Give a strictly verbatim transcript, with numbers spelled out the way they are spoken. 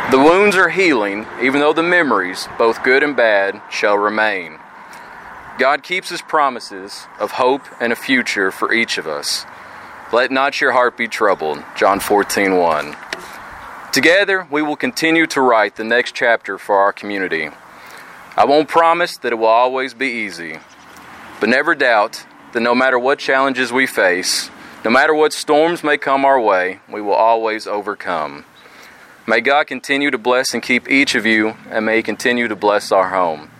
The wounds are healing, even though the memories, both good and bad, shall remain. God keeps His promises of hope and a future for each of us. Let not your heart be troubled. John fourteen one. Together, we will continue to write the next chapter for our community. I won't promise that it will always be easy, but never doubt that no matter what challenges we face, no matter what storms may come our way, we will always overcome. May God continue to bless and keep each of you, and may He continue to bless our home.